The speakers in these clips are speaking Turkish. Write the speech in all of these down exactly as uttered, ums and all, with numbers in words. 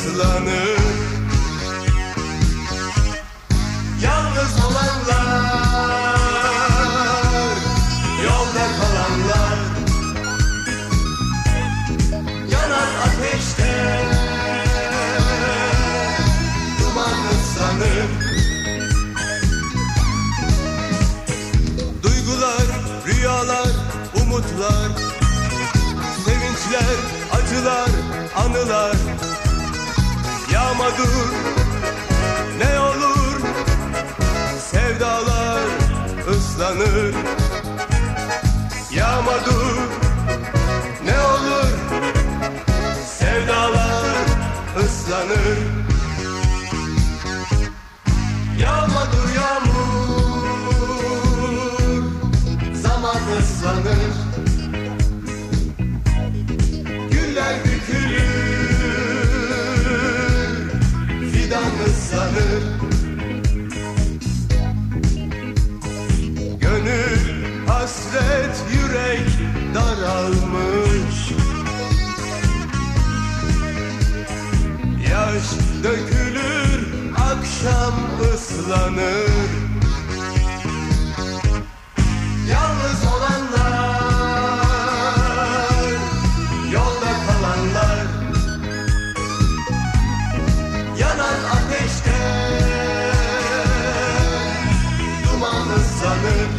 ıslanır. Yalnız olanlar, yolda kalanlar, yanan ateşte duman ıslanır. Duygular, rüyalar, umutlar, sevinçler, acılar, anılar. Yağma dur, ne olur, sevdalar ıslanır. Yağma dur, ne olur, sevdalar ıslanır. Yağma dur yağmur, zaman ıslanır. Güller dökülür, fidan ıslanır. Gönül hasret, yürek daralmış. Yaş dökülür, akşam ıslanır. Yalnız olanlar, yolda kalanlar, yanan ateşte duman ıslanır.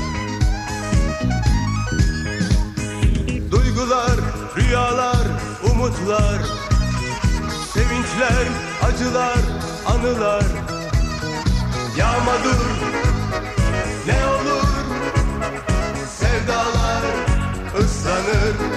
Duygular, rüyalar, umutlar, sevinçler, acılar, anılar. Yağma dur, ne olur, sevdalar ıslanır.